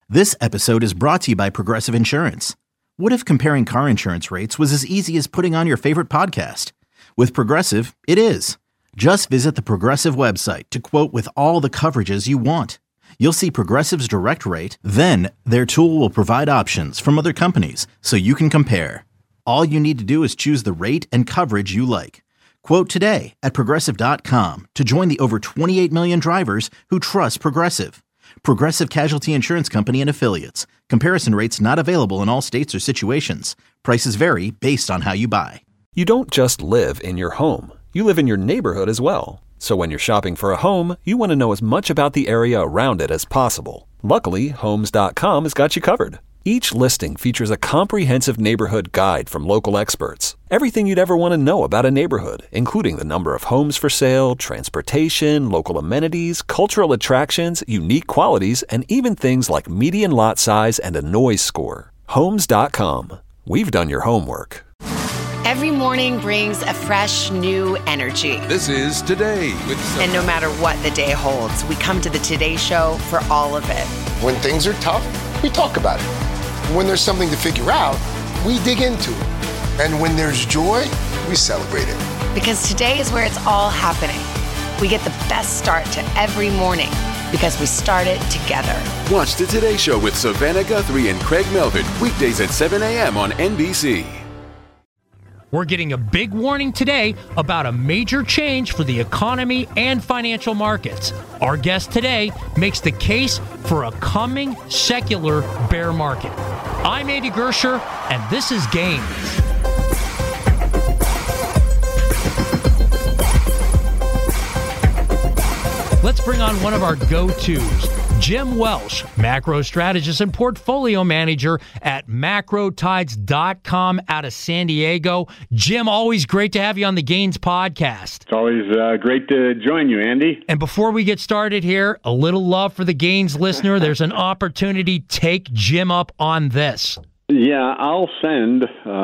This episode is brought to you by Progressive Insurance. What if comparing car insurance rates was as easy as putting on your favorite podcast? With Progressive, it is. Just visit the Progressive website to quote with all the coverages you want. You'll see Progressive's direct rate, then their tool will provide options from other companies so you can compare. All you need to do is choose the rate and coverage you like. Quote today at Progressive.com to join the over 28 million drivers who trust Progressive. Progressive Casualty Insurance Company and Affiliates. Comparison rates not available in all states or situations. Prices vary based on how you buy. You don't just live in your home. You live in your neighborhood as well. So when you're shopping for a home, you want to know as much about the area around it as possible. Luckily, Homes.com has got you covered. Each listing features a comprehensive neighborhood guide from local experts. Everything you'd ever want to know about a neighborhood, including the number of homes for sale, transportation, local amenities, cultural attractions, unique qualities, and even things like median lot size and a noise score. Homes.com. We've done your homework. Every morning brings a fresh, new energy. This is Today with And no matter what the day holds, we come to the Today Show for all of it. When things are tough, we talk about it. When there's something to figure out, we dig into it. And when there's joy, we celebrate it. Because today is where it's all happening. We get the best start to every morning because we start it together. Watch the Today Show with Savannah Guthrie and Craig Melvin, weekdays at 7 a.m. on NBC. We're getting a big warning today about a major change for the economy and financial markets. Our guest today makes the case for a coming secular bear market. I'm Andy Gersher, and this is Games. Let's bring on one of our go-tos. Jim Welsh, macro strategist and portfolio manager at macrotides.com out of San Diego. Jim, always great to have you on the Gains podcast. It's always great to join you, Andy. And before we get started here, a little love for the Gains listener. There's an opportunity. Take Jim up on this. Yeah, I'll send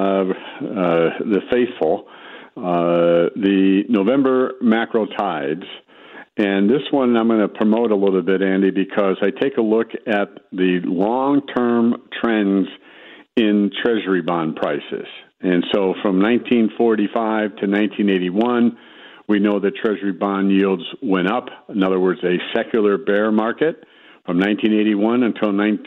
the faithful the November Macro Tides. And this one I'm going to promote a little bit, Andy, because I take a look at the long-term trends in Treasury bond prices. And so from 1945 to 1981, we know that Treasury bond yields went up. In other words, a secular bear market. From 1981 until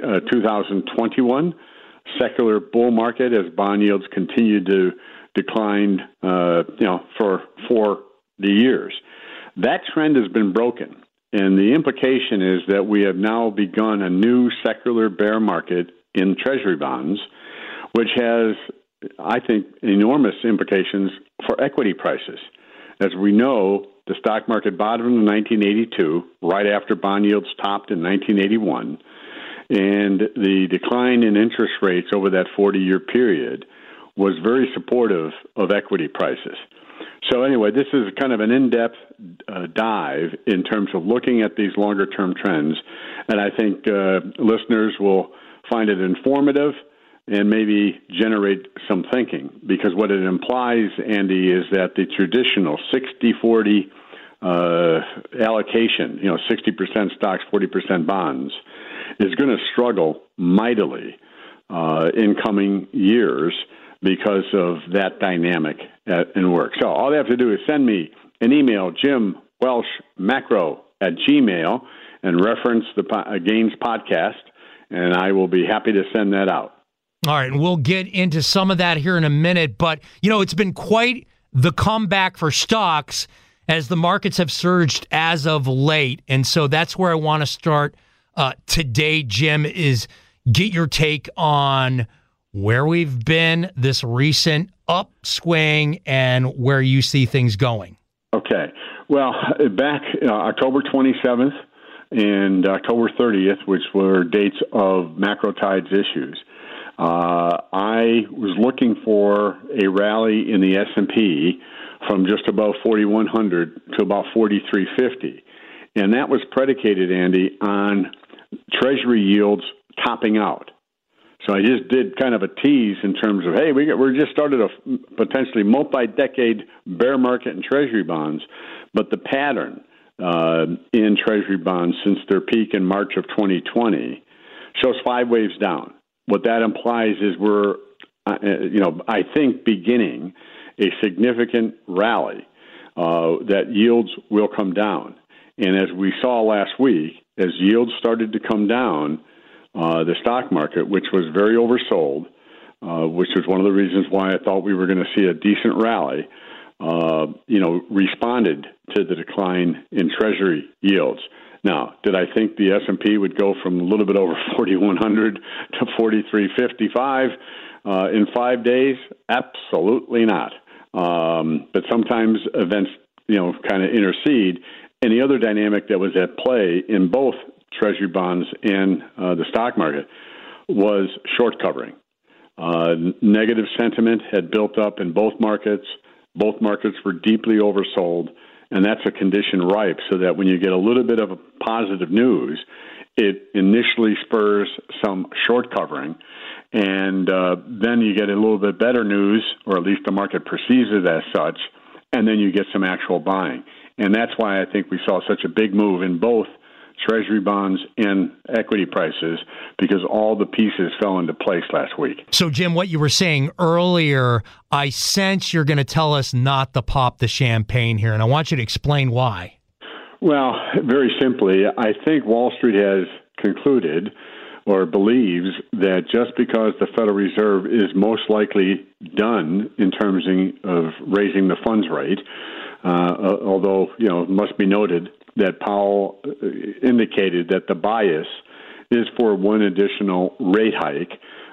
2021, secular bull market as bond yields continued to decline, for the years. That trend has been broken, and the implication is that we have now begun a new secular bear market in Treasury bonds, which has, I think, enormous implications for equity prices. As we know, the stock market bottomed in 1982, right after bond yields topped in 1981, and the decline in interest rates over that 40-year period was very supportive of equity prices. So anyway, this is kind of an in-depth dive in terms of looking at these longer-term trends, and I think listeners will find it informative and maybe generate some thinking, because what it implies, Andy, is that the traditional 60-40 allocation, 60% stocks, 40% bonds, is going to struggle mightily in coming years because of that dynamic in work. So all they have to do is send me an email, jimwelshmacro@gmail, and reference the Gains podcast, and I will be happy to send that out. All right, and we'll get into some of that here in a minute, but, it's been quite the comeback for stocks as the markets have surged as of late, and so that's where I want to start today, Jim, is get your take on where we've been, this recent upswing, and where you see things going. Okay. Well, back October 27th and October 30th, which were dates of Macro Tides issues, I was looking for a rally in the S&P from just above 4,100 to about 4,350. And that was predicated, Andy, on Treasury yields topping out. So I just did kind of a tease in terms of, hey, we're just started a potentially multi-decade bear market in Treasury bonds, but the pattern in Treasury bonds since their peak in March of 2020 shows 5 waves down. What that implies is we're, I think, beginning a significant rally that yields will come down. And as we saw last week, as yields started to come down, the stock market, which was very oversold, which was one of the reasons why I thought we were going to see a decent rally, responded to the decline in Treasury yields. Now, did I think the S&P would go from a little bit over 4,100 to 4,355 in 5 days? Absolutely not. But sometimes events, kind of intercede. And the other dynamic that was at play in both Treasury bonds and the stock market was short covering. Negative sentiment had built up in both markets. Both markets were deeply oversold, and that's a condition ripe so that when you get a little bit of a positive news, it initially spurs some short covering, and then you get a little bit better news, or at least the market perceives it as such, and then you get some actual buying. And that's why I think we saw such a big move in both Treasury bonds and equity prices, because all the pieces fell into place last week. So, Jim, what you were saying earlier, I sense you're going to tell us not to pop the champagne here, and I want you to explain why. Well, very simply, I think Wall Street has concluded or believes that just because the Federal Reserve is most likely done in terms of raising the funds rate, although, it must be noted that Powell indicated that the bias is for one additional rate hike.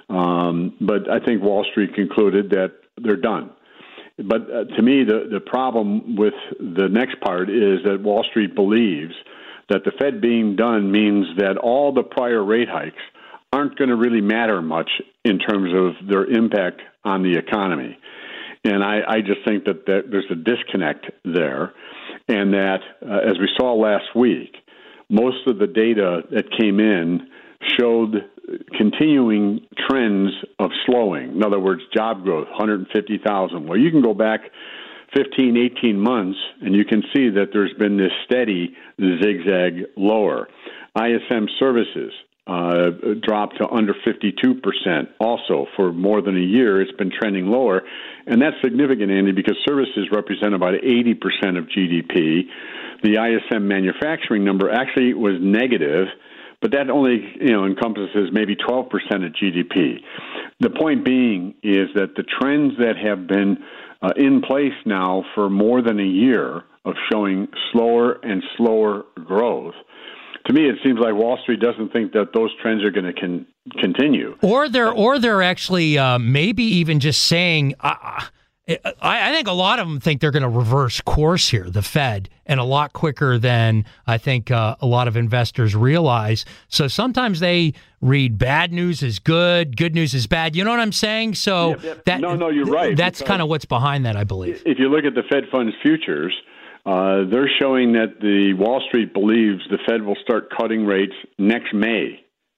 But I think Wall Street concluded that they're done. But to me, the problem with the next part is that Wall Street believes that the Fed being done means that all the prior rate hikes aren't going to really matter much in terms of their impact on the economy. And I just think that there's a disconnect there, and that, as we saw last week, most of the data that came in showed continuing trends of slowing. In other words, job growth, 150,000. Well, you can go back 15, 18 months, and you can see that there's been this steady zigzag lower. ISM services dropped to under 52%. Also, for more than a year, it's been trending lower. And that's significant, Andy, because services represent about 80% of GDP. The ISM manufacturing number actually was negative, but that only encompasses maybe 12% of GDP. The point being is that the trends that have been in place now for more than a year of showing slower and slower growth, to me, it seems like Wall Street doesn't think that those trends are going to continue. Or they're actually maybe even just saying, I think a lot of them think they're going to reverse course here, the Fed, and a lot quicker than I think a lot of investors realize. So sometimes they read bad news as good news is bad. You know what I'm saying? So No, you're right. That's kind of what's behind that, I believe. If you look at the Fed funds futures, they're showing that the Wall Street believes the Fed will start cutting rates next May.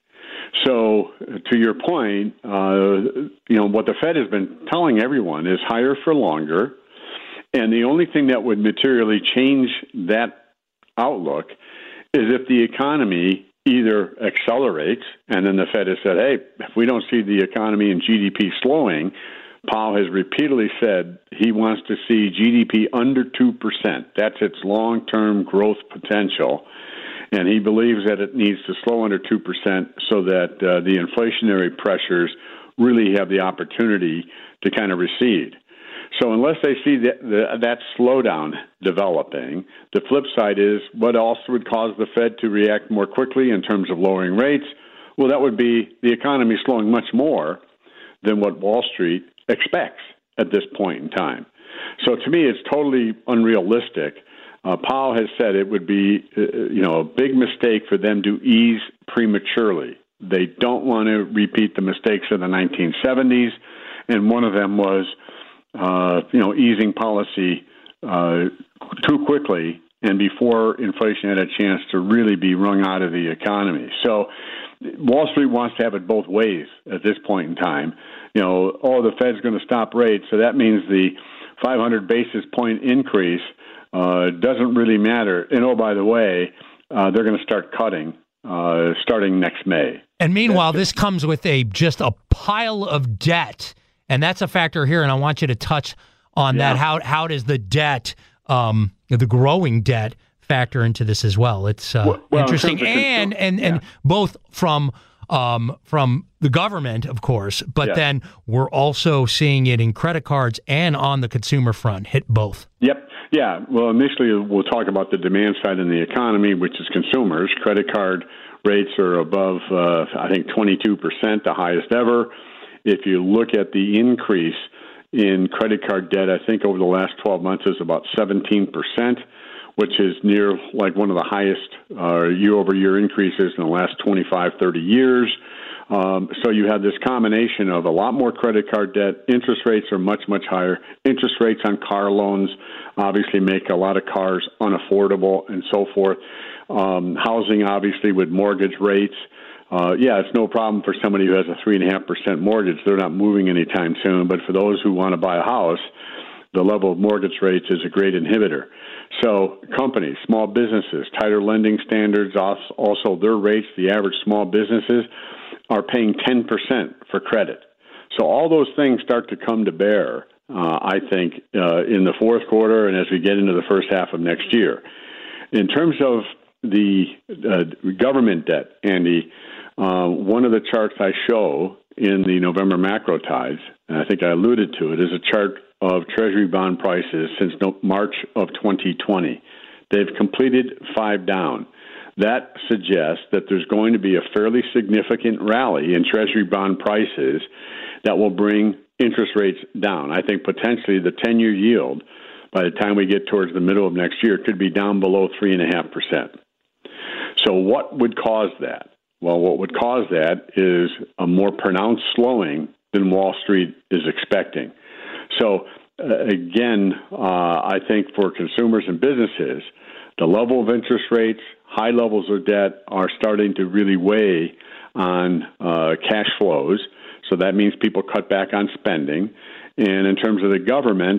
So, to your point, what the Fed has been telling everyone is higher for longer, and the only thing that would materially change that outlook is if the economy either accelerates, and then the Fed has said, hey, if we don't see the economy and GDP slowing, Powell has repeatedly said he wants to see GDP under 2%. That's its long-term growth potential. And he believes that it needs to slow under 2% so that the inflationary pressures really have the opportunity to kind of recede. So unless they see that slowdown developing, the flip side is what else would cause the Fed to react more quickly in terms of lowering rates? Well, that would be the economy slowing much more than what Wall Street expects at this point in time. So to me, it's totally unrealistic. Powell has said it would be, a big mistake for them to ease prematurely. They don't want to repeat the mistakes of the 1970s, and one of them was, easing policy too quickly and before inflation had a chance to really be wrung out of the economy. So Wall Street wants to have it both ways at this point in time. The Fed's going to stop rates, so that means the 500 basis point increase doesn't really matter. And by the way, they're going to start cutting starting next May. And meanwhile, this comes with just a pile of debt, and that's a factor here. And I want you to touch on that. How does the debt, the growing debt, factor into this as well? It's interesting, and both from the government, of course, but then we're also seeing it in credit cards and on the consumer front. Hit both. Yep. Yeah. Well, initially we'll talk about the demand side in the economy, which is consumers. Credit card rates are above, I think, 22%, the highest ever. If you look at the increase in credit card debt, I think over the last 12 months is about 17%, which is near like one of the highest year-over-year increases in the last 25, 30 years. So you have this combination of a lot more credit card debt. Interest rates are much, much higher. Interest rates on car loans obviously make a lot of cars unaffordable and so forth. Housing, obviously, with mortgage rates. It's no problem for somebody who has a 3.5% mortgage. They're not moving anytime soon. But for those who want to buy a house, the level of mortgage rates is a great inhibitor. So companies, small businesses, tighter lending standards, also their rates, the average small businesses are paying 10% for credit. So all those things start to come to bear, I think, in the fourth quarter and as we get into the first half of next year. In terms of the government debt, Andy, one of the charts I show in the November macro tides, and I think I alluded to it, is a chart of Treasury bond prices since March of 2020. They've completed 5 down. That suggests that there's going to be a fairly significant rally in Treasury bond prices that will bring interest rates down. I think potentially the 10-year yield, by the time we get towards the middle of next year, could be down below 3.5%. So what would cause that? Well, what would cause that is a more pronounced slowing than Wall Street is expecting. So, again, I think for consumers and businesses, the level of interest rates, high levels of debt are starting to really weigh on cash flows. So that means people cut back on spending. And in terms of the government,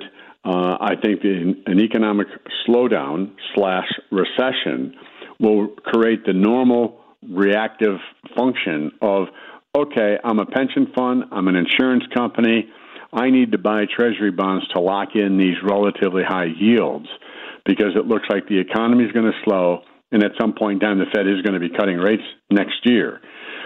I think an economic slowdown / recession will create the normal reactive function of, okay, I'm a pension fund, I'm an insurance company, I need to buy Treasury bonds to lock in these relatively high yields because it looks like the economy is going to slow, and at some point in time the Fed is going to be cutting rates next year.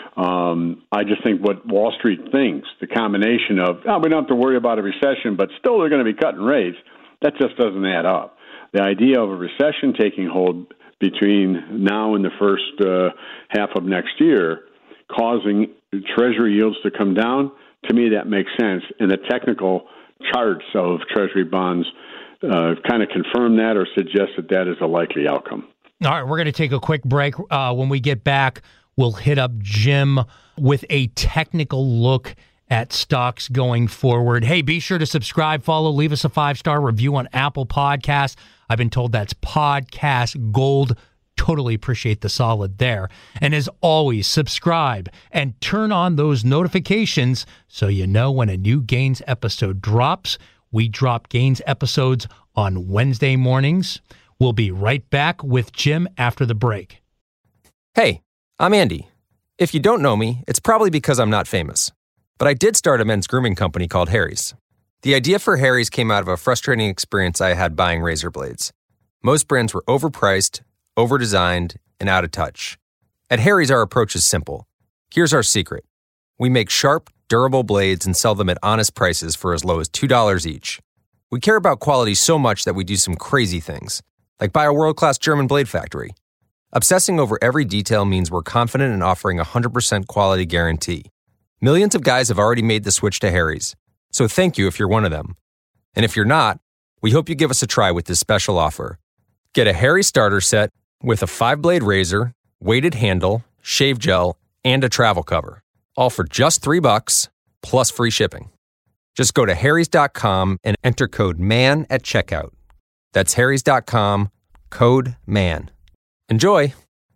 I just think what Wall Street thinks, the combination of, we don't have to worry about a recession, but still they're going to be cutting rates, that just doesn't add up. The idea of a recession taking hold between now and the first half of next year, causing Treasury yields to come down, to me that makes sense. And the technical charts of Treasury bonds kind of confirm that or suggest that that is a likely outcome. All right, we're going to take a quick break. When we get back, we'll hit up Jim with a technical look at stocks going forward. Hey, be sure to subscribe, follow, leave us a 5-star review on Apple Podcasts. I've been told that's podcast gold. Totally appreciate the solid there. And as always, subscribe and turn on those notifications so you know when a new Gains episode drops. We drop Gains episodes on Wednesday mornings. We'll be right back with Jim after the break. Hey, I'm Andy. If you don't know me, it's probably because I'm not famous. But I did start a men's grooming company called Harry's. The idea for Harry's came out of a frustrating experience I had buying razor blades. Most brands were overpriced, overdesigned, and out of touch. At Harry's, our approach is simple. Here's our secret. We make sharp, durable blades and sell them at honest prices for as low as $2 each. We care about quality so much that we do some crazy things, like buy a world-class German blade factory. Obsessing over every detail means we're confident in offering a 100% quality guarantee. Millions of guys have already made the switch to Harry's, so thank you if you're one of them. And if you're not, we hope you give us a try with this special offer. Get a Harry's starter set with a 5-blade razor, weighted handle, shave gel, and a travel cover, all for just $3 plus free shipping. Just go to harrys.com and enter code MAN at checkout. That's harrys.com, code MAN. Enjoy!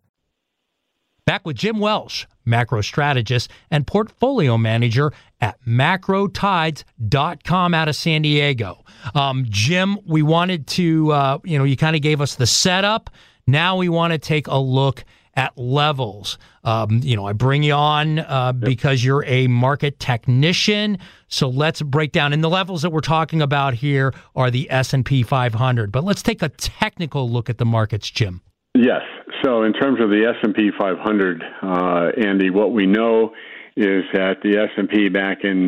Back with Jim Welsh, macro strategist and portfolio manager at macrotides.com out of San Diego. Jim, we wanted to, you kind of gave us the setup. Now we want to take a look at levels. I bring you on because you're a market technician. So let's break down. And the levels that we're talking about here are the S&P 500. But let's take a technical look at the markets, Jim. Yes. So in terms of the S&P 500, Andy, what we know is that the S&P back in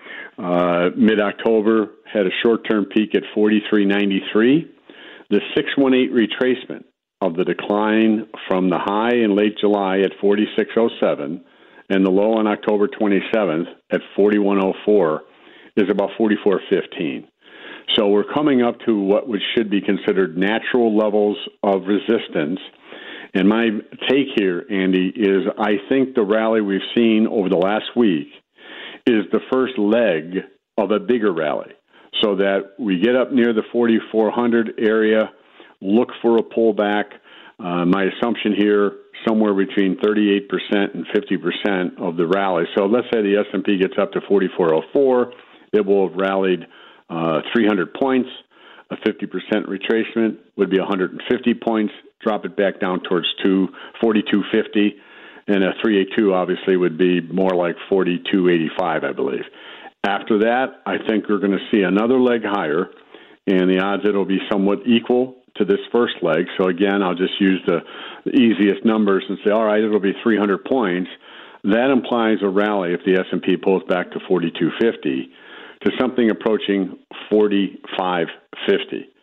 mid-October had a short-term peak at 43.93. The 618 retracement of the decline from the high in late July at 46.07 and the low on October 27th at 41.04 is about 44.15. So we're coming up to what should be considered natural levels of resistance. And my take here, Andy, is I think the rally we've seen over the last week is the first leg of a bigger rally, so that we get up near the 4,400 area, look for a pullback. My assumption here, somewhere between 38% and 50% of the rally. So let's say the S&P gets up to 4404, it will have rallied 300 points. A 50% retracement would be 150 points. Drop it back down towards 4250, and a 382 obviously would be more like 4285, I believe. After that, I think we're going to see another leg higher, and the odds it'll be somewhat equal to this first leg. So again, I'll just use the easiest numbers and say, all right, it'll be 300 points. That implies a rally if the S&P pulls back to 4250 to something approaching 4550.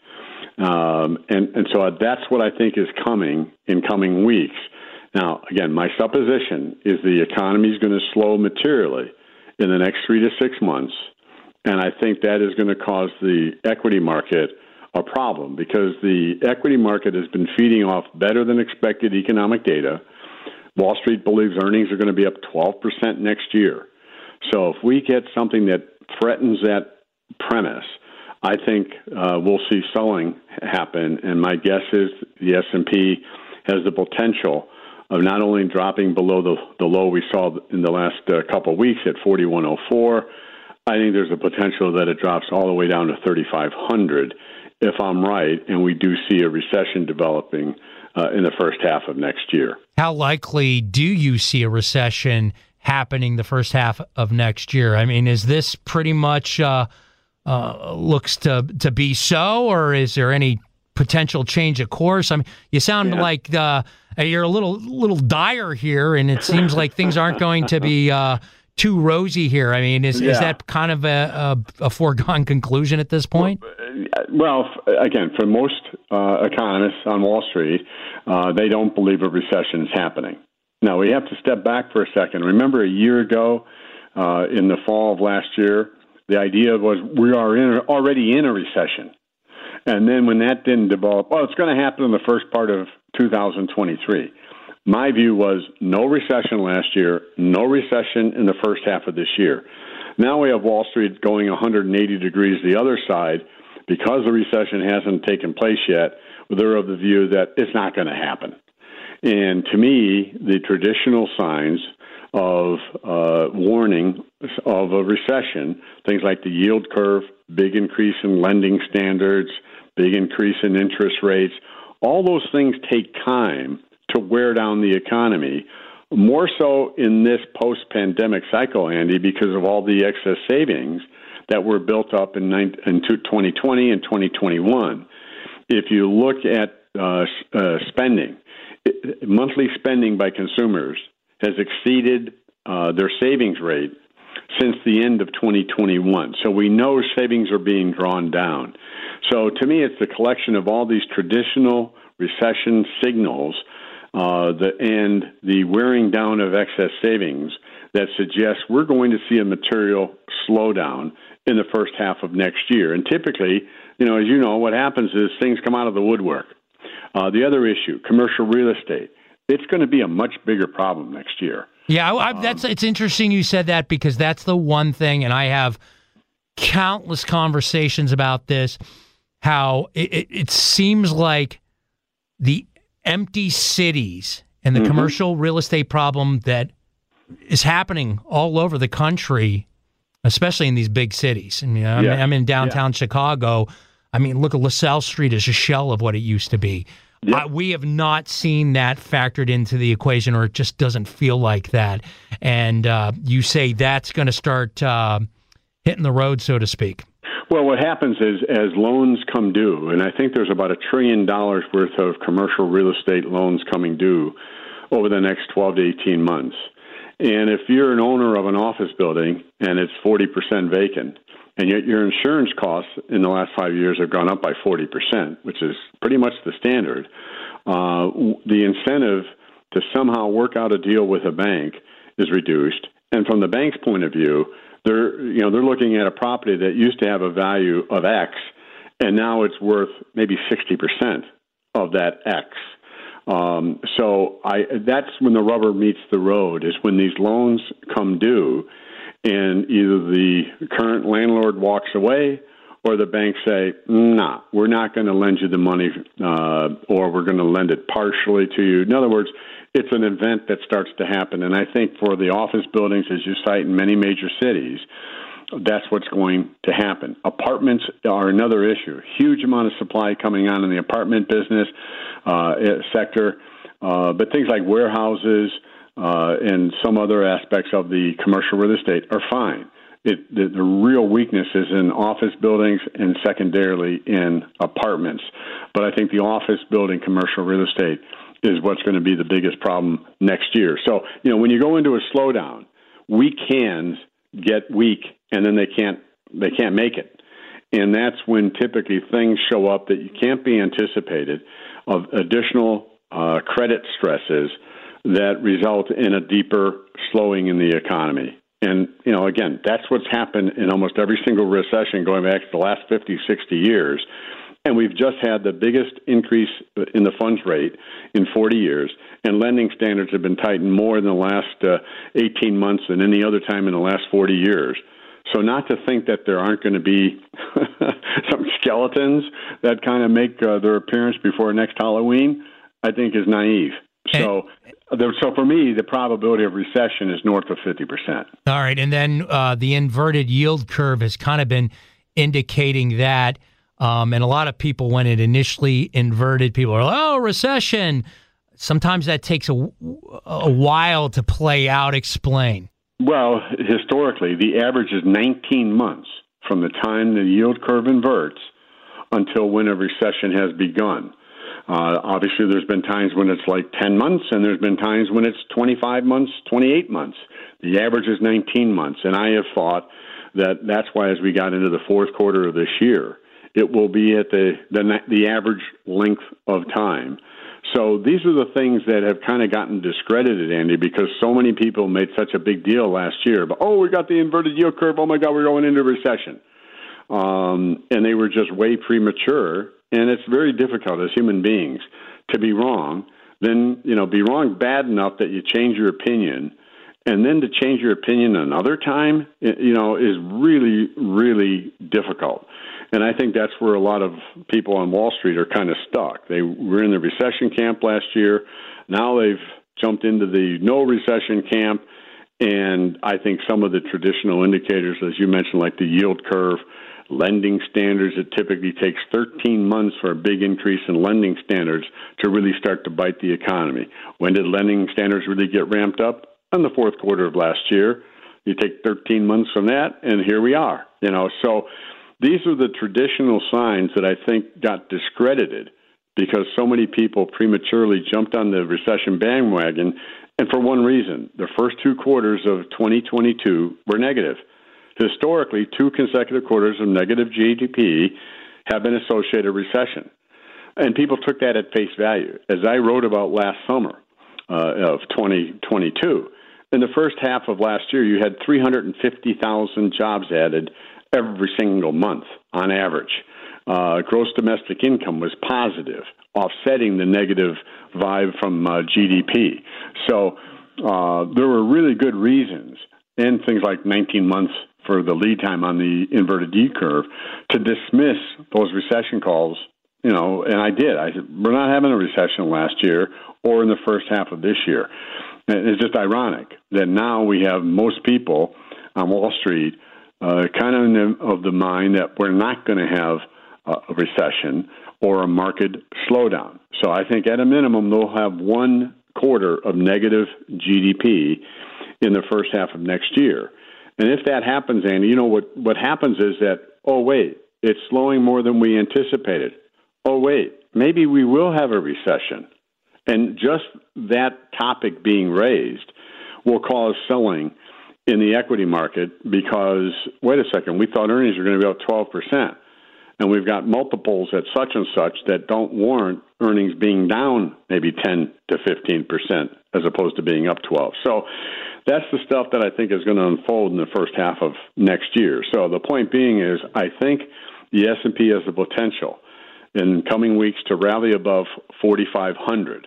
And so that's what I think is coming in coming weeks. Now, again, my supposition is the economy is going to slow materially in the next 3 to 6 months, and I think that is going to cause the equity market a problem because the equity market has been feeding off better than expected economic data. Wall Street believes earnings are going to be up 12% next year. So if we get something that threatens that premise, I think we'll see selling happen, and my guess is the S&P has the potential of not only dropping below the low we saw in the last couple of weeks at 4104, I think there's a potential that it drops all the way down to 3,500 if I'm right, and we do see a recession developing in the first half of next year. How likely do you see a recession happening the first half of next year? I mean, is this pretty much looks to be so, or is there any potential change of course? I mean, you sound like you're a little dire here, and it seems like things aren't going to be too rosy here. I mean, is that kind of a foregone conclusion at this point? Well, again, for most economists on Wall Street, they don't believe a recession is happening. Now, we have to step back for a second. Remember a year ago, in the fall of last year, the idea was we are already in a recession. And then when that didn't develop, it's going to happen in the first part of 2023. My view was no recession last year, no recession in the first half of this year. Now we have Wall Street going 180 degrees the other side because the recession hasn't taken place yet. They're of the view that it's not going to happen. And to me, the traditional signs of warning of a recession, things like the yield curve, big increase in lending standards, big increase in interest rates, all those things take time to wear down the economy, more so in this post-pandemic cycle, Andy, because of all the excess savings that were built up in 2020 and 2021. If you look at spending, monthly spending by consumers has exceeded their savings rate since the end of 2021. So we know savings are being drawn down. So to me, it's the collection of all these traditional recession signals and the wearing down of excess savings that suggests we're going to see a material slowdown in the first half of next year. And typically, as you know, what happens is things come out of the woodwork. The other issue, commercial real estate, it's going to be a much bigger problem next year. Yeah, it's interesting you said that because that's the one thing, and I have countless conversations about this, how it seems like the empty cities and the commercial real estate problem that is happening all over the country, especially in these big cities. I mean, I'm in downtown Chicago. I mean, look at LaSalle Street as a shell of what it used to be. Yep. We have not seen that factored into the equation, or it just doesn't feel like that. And you say that's going to start hitting the road, so to speak. Well, what happens is as loans come due, and I think there's about $1 trillion worth of commercial real estate loans coming due over the next 12 to 18 months. And if you're an owner of an office building and it's 40% vacant, and yet your insurance costs in the last 5 years have gone up by 40%, which is pretty much the standard, the incentive to somehow work out a deal with a bank is reduced. And from the bank's point of view, they're looking at a property that used to have a value of X, and now it's worth maybe 60% of that X. That's when the rubber meets the road, is when these loans come due and either the current landlord walks away or the bank say, nah, we're not going to lend you the money or we're going to lend it partially to you. In other words, it's an event that starts to happen. And I think for the office buildings, as you cite in many major cities, that's what's going to happen. Apartments are another issue. Huge amount of supply coming on in the apartment business sector, but things like warehouses and some other aspects of the commercial real estate are fine. The real weakness is in office buildings and secondarily in apartments. But I think the office building commercial real estate is what's going to be the biggest problem next year. So, when you go into a slowdown, weak hands get weak and then they can't make it. And that's when typically things show up that you can't be anticipated of additional credit stresses that result in a deeper slowing in the economy. And, again, that's what's happened in almost every single recession going back to the last 50, 60 years. And we've just had the biggest increase in the funds rate in 40 years, and lending standards have been tightened more in the last 18 months than any other time in the last 40 years. So not to think that there aren't going to be some skeletons that kind of make their appearance before next Halloween, I think is naive. So for me, the probability of recession is north of 50%. All right. And then the inverted yield curve has kind of been indicating that. And a lot of people, when it initially inverted, people are like, oh, recession. Sometimes that takes a while to play out. Explain. Well, historically, the average is 19 months from the time the yield curve inverts until when a recession has begun. Obviously, there's been times when it's like 10 months, and there's been times when it's 25 months, 28 months. The average is 19 months, and I have thought that that's why as we got into the fourth quarter of this year, it will be at the average length of time. So these are the things that have kind of gotten discredited, Andy, because so many people made such a big deal last year. But, we got the inverted yield curve. Oh, my God, we're going into a recession. And they were just way premature. And it's very difficult as human beings to be wrong, then, be wrong bad enough that you change your opinion. And then to change your opinion another time, is really, really difficult. And I think that's where a lot of people on Wall Street are kind of stuck. They were in the recession camp last year. Now they've jumped into the no recession camp. And I think some of the traditional indicators, as you mentioned, like the yield curve, lending standards, it typically takes 13 months for a big increase in lending standards to really start to bite the economy. When did lending standards really get ramped up? In the fourth quarter of last year. You take 13 months from that, and here we are. So these are the traditional signs that I think got discredited because so many people prematurely jumped on the recession bandwagon, and for one reason. The first two quarters of 2022 were negative. Historically, 2 consecutive quarters of negative GDP have been associated with recession. And people took that at face value. As I wrote about last summer of 2022, in the first half of last year, you had 350,000 jobs added every single month on average. Gross domestic income was positive, offsetting the negative vibe from GDP. So there were really good reasons, and things like 19 months for the lead time on the inverted yield curve, to dismiss those recession calls, and I did. I said, we're not having a recession last year or in the first half of this year. And it's just ironic that now we have most people on Wall Street kind of the mind that we're not going to have a recession or a market slowdown. So I think at a minimum they'll have 1 quarter of negative GDP in the first half of next year. And if that happens, Andy, you know what happens is that, oh, wait, it's slowing more than we anticipated. Oh, wait, maybe we will have a recession. And just that topic being raised will cause selling in the equity market because, wait a second, we thought earnings were going to be up 12%. And we've got multiples at such and such that don't warrant earnings being down maybe 10 to 15% as opposed to being up 12. So that's the stuff that I think is going to unfold in the first half of next year. So the point being is I think the S&P has the potential in coming weeks to rally above 4,500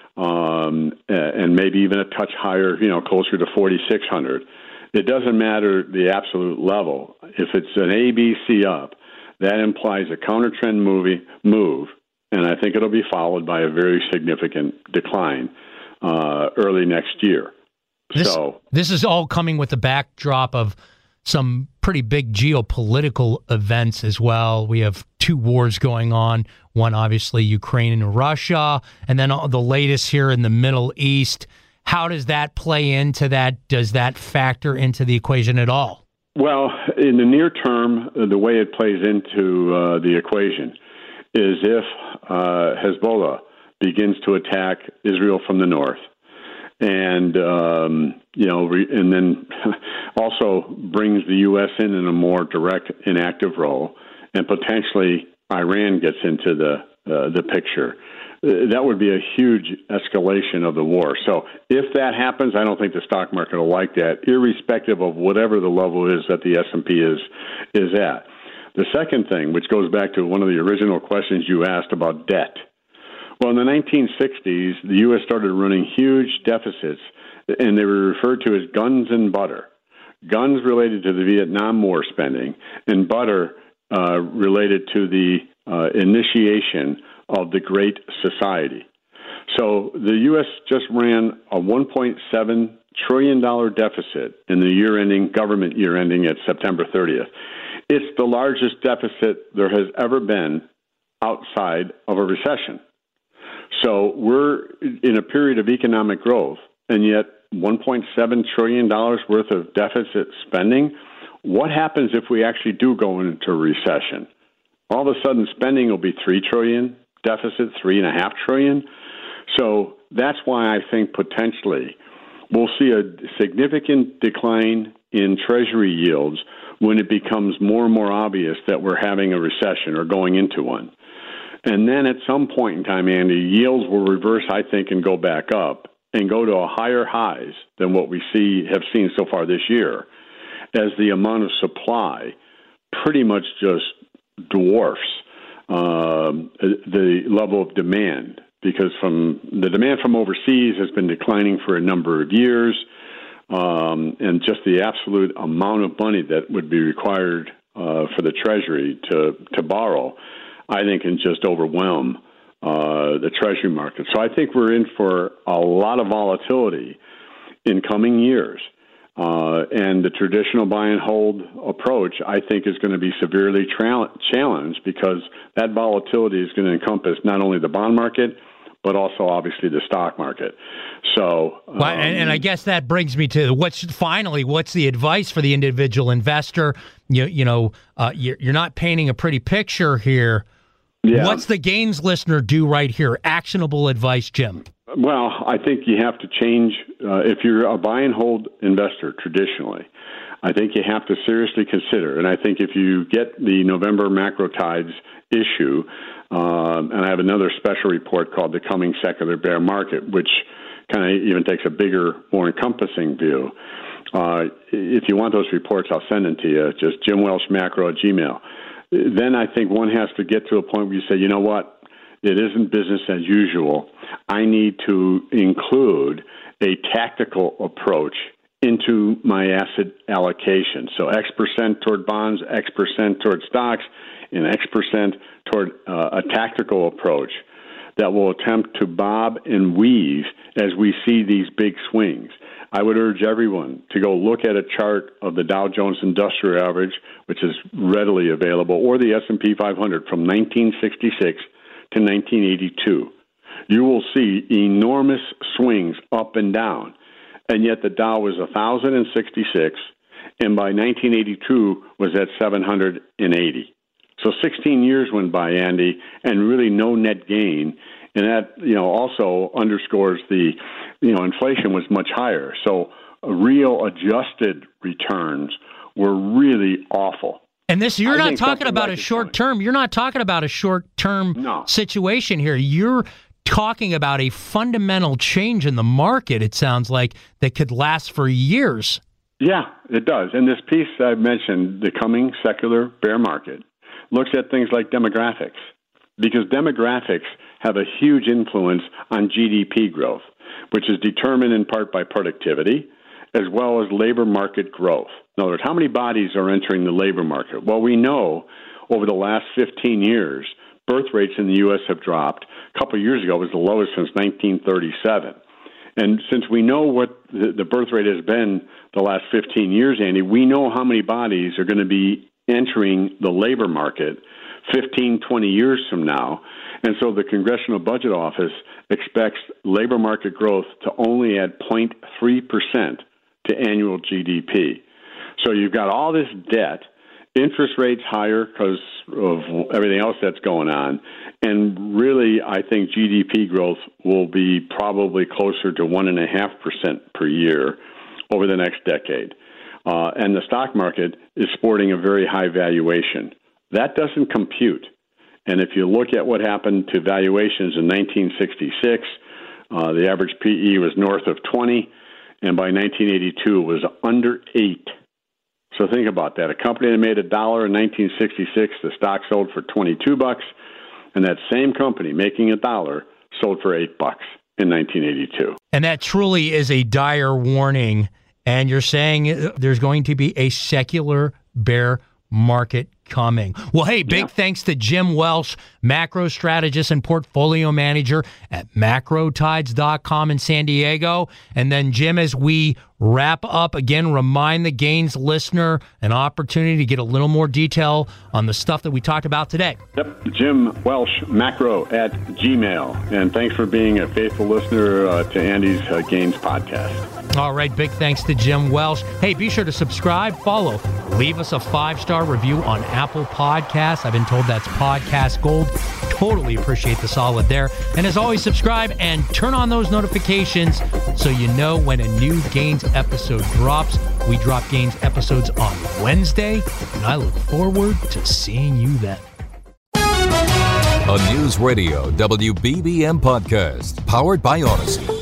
and maybe even a touch higher, closer to 4,600. It doesn't matter the absolute level. If it's an ABC up, that implies a counter-trend move, and I think it'll be followed by a very significant decline early next year. This is all coming with the backdrop of some pretty big geopolitical events as well. We have 2 wars going on, one obviously Ukraine and Russia, and then the latest here in the Middle East. How does that play into that? Does that factor into the equation at all? Well, in the near term, the way it plays into the equation is if Hezbollah begins to attack Israel from the north, and and then also brings the U.S. in a more direct and active role, and potentially Iran gets into the picture. That would be a huge escalation of the war. So if that happens, I don't think the stock market will like that, irrespective of whatever the level is that the S&P is at. The second thing, which goes back to one of the original questions you asked about debt. Well, in the 1960s, the U.S. started running huge deficits, and they were referred to as guns and butter. Guns related to the Vietnam War spending, and butter related to the initiation of the Great Society. So the U.S. just ran a $1.7 trillion deficit in the government year ending at September 30th. It's the largest deficit there has ever been outside of a recession. So we're in a period of economic growth, and yet $1.7 trillion worth of deficit spending. What happens if we actually do go into a recession? All of a sudden, spending will be $3 trillion, deficit $3.5 trillion. So that's why I think potentially we'll see a significant decline in Treasury yields when it becomes more and more obvious that we're having a recession or going into one. And then at some point in time, Andy, yields will reverse, I think, and go back up and go to a higher highs than what we have seen so far this year, as the amount of supply pretty much just dwarfs the level of demand, because the demand from overseas has been declining for a number of years, and just the absolute amount of money that would be required for the Treasury to borrow, I think, can just overwhelm the Treasury market. So I think we're in for a lot of volatility in coming years. And the traditional buy and hold approach, I think, is going to be severely challenged because that volatility is going to encompass not only the bond market, but also, obviously, the stock market. So, and I guess that brings me to what's the advice for the individual investor? You're not painting a pretty picture here. Yeah. What's the gains listener do right here? Actionable advice, Jim. Well, I think you have to change. If you're a buy and hold investor traditionally, I think you have to seriously consider. And I think if you get the November macro tides issue, and I have another special report called The Coming Secular Bear Market, which kind of even takes a bigger, more encompassing view. If you want those reports, I'll send them to you. Just jimwelshmacro@gmail.com. Then I think one has to get to a point where you say, you know what? It isn't business as usual. I need to include a tactical approach into my asset allocation. So X% toward bonds, X% toward stocks, and X% toward a tactical approach that will attempt to bob and weave as we see these big swings. I would urge everyone to go look at a chart of the Dow Jones Industrial Average, which is readily available, or the S&P 500 from 1966 to 1982. you will see enormous swings up and down. And yet the Dow was 1,066, and by 1982 was at 780. So 16 years went by, Andy, and really no net gain. And that, also underscores the, inflation was much higher. So real adjusted returns were really awful. And this, you're not talking about a short term. You're not talking about a short term situation here. You're talking about a fundamental change in the market, it sounds like, that could last for years. Yeah, it does. And this piece I've mentioned, the coming secular bear market, looks at things like demographics, because demographics have a huge influence on GDP growth, which is determined in part by productivity as well as labor market growth. In other words, how many bodies are entering the labor market? Well, we know over the last 15 years, birth rates in the U.S. have dropped. A couple of years ago, it was the lowest since 1937. And since we know what the birth rate has been the last 15 years, Andy, we know how many bodies are going to be entering the labor market 15, 20 years from now. And so the Congressional Budget Office expects labor market growth to only add 0.3% to annual GDP. So you've got all this debt, interest rates higher because of everything else that's going on, and really I think GDP growth will be probably closer to 1.5% per year over the next decade. And the stock market is sporting a very high valuation. That doesn't compute. And if you look at what happened to valuations in 1966, the average PE was north of 20, and by 1982 it was under 8. So think about that. A company that made $1 in 1966, the stock sold for $22, and that same company making $1 sold for $8 in 1982. And that truly is a dire warning. And you're saying there's going to be a secular bear market coming. Well, hey, big thanks to Jim Welsh, macro strategist and portfolio manager at macrotides.com in San Diego. And then, Jim, as we wrap up, again, remind the Gains listener an opportunity to get a little more detail on the stuff that we talked about today. Yep, Jim Welsh, macro at Gmail. And thanks for being a faithful listener to Andy's Gains podcast. All right, big thanks to Jim Welsh. Hey, be sure to subscribe, follow, leave us a 5-star review on Apple Podcasts. I've been told that's podcast gold. Totally appreciate the solid there. And as always, subscribe and turn on those notifications so you know when a new Gains episode drops. We drop Gains episodes on Wednesday, and I look forward to seeing you then. A News Radio WBBM podcast powered by Odyssey.